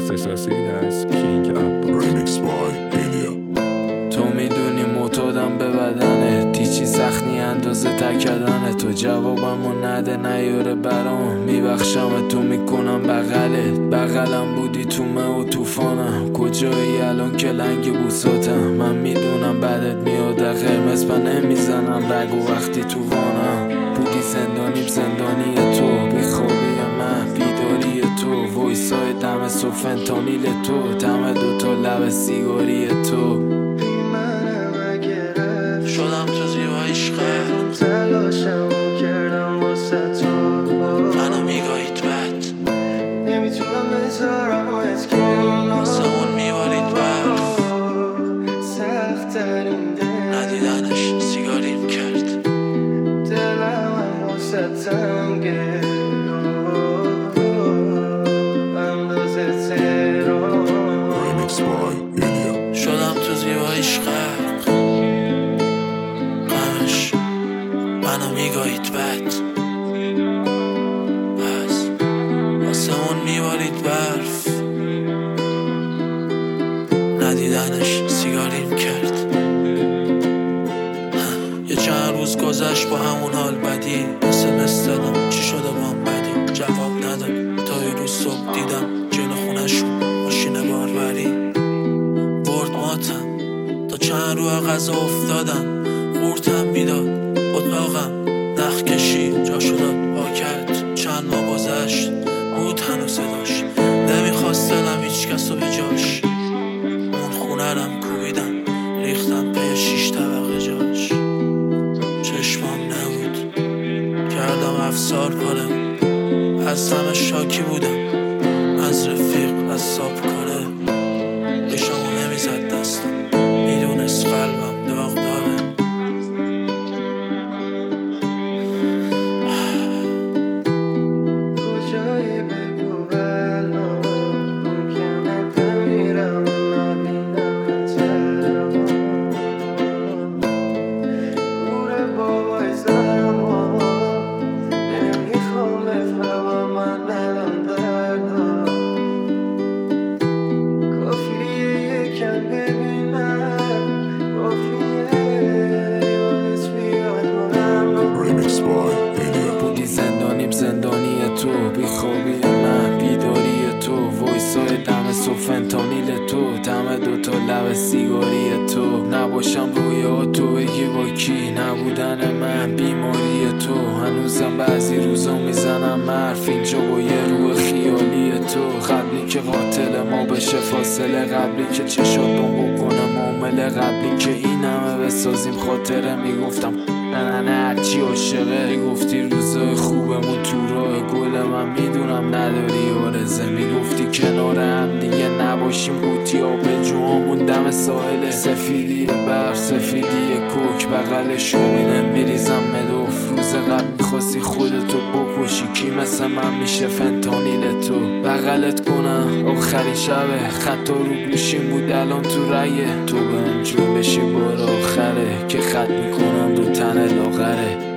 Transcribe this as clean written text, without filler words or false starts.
اختصاصی از کینگ اپ. Remix by Ilya. تو میدونی معتادم به بدنه، هیچی سخنی اندازه تکدنه. تو جوابمو نده نیاره برام، میبخشم تو میکنم بغلت. بغلم بودی تو مه و توفانم، کجایی الان که لنگ بوساتم. من میدونم بعدت میاد قرمز پا نمیزنم رگو وقتی تو وانم. بودی زندانیم زندانی تو، بیخوابی من بیداری تو، ویسای دم فنتانیل تو، دم دوتا لب سیگاری تو. شدم تو زیبا عشقت، تلاشمو کردم واسه تو، منو میگاهید بد، نمیتونم بذارمت کنار، واسه اون میبارید برف. سخت‌ترین دل ندیدنش سیگاریم کرد، دلم واسه تنگه اندازه تهران. Remix by Ilya. شدم تو زیبا عشقت، همش منو میگاهید بد، پس واسه اون میبارید برف. ندیدنش سیگاریم کرد. یه چند روز گذشت با همون حال بدی، SMS دادم چی شده با هم بدی، جواب نداد. تا یه روز صبح دیدم جلو خونشون ماشین باربری، برد ماتم. تا چند رو غذا افتادم، قورتم بیداد اتاقم نخ کشید، جاشو داد ها کرد. چند ماه گذشت بود هنوز صداش، نمیخواست دلم هیچ کسو به جاش. اون خونه رم کوبیدم ریختم پی 6 طبقه جاش. چشمام نبود کردم افسار پاره، از همه شاکی بودم، از رفیق از ساب کاره. بشمو نمیزد دستم، میدونست قلبم داغ داره. کجایی بگو الان، ممکنه بمیرم نبینم تهران. گوره بابای زمان، نمیخوام بفهمم من الان دردم. کافیه یکم ببینم، کافیه یادت بیاد من. Remix by Ilya. بودی زندانیم زندانی تو، بیخوابی من بیداری تو، ویسای دم فنتانیل تو، دم دوتا لب سیگاری تو. نباشم رویا تو بگی با کی، نبودن من بیماری تو. هنوزم بعضی روزا میزنم حرف اینجا با یه روح خیالی تو. قبلی که قاتل ما بشه فاصله، قبلی که چشاتون بکنه معامله، قبلی که این همه بسازیم خاطره. میگفتم نه هرچی عاشقه، میگفتی روزای خوبمون تو راه گل، من میدونم نداری آرزه. میگفتی کنار هم دیگه نباشیم، قوطی آب جوامون دم ساحله. سفیدی برف سفیدی کوک، بغلشو میدم میریزم مدوف. روز قبل میخواستی خودتو بکشی، کی مثل من میشه فنتانیل تو. بغلت کنم آخرین شبه، خطا رو گوشیم بود الان تو رگه. تو به جون بشی بار آخره، که خط میکنم رو تن لاغره.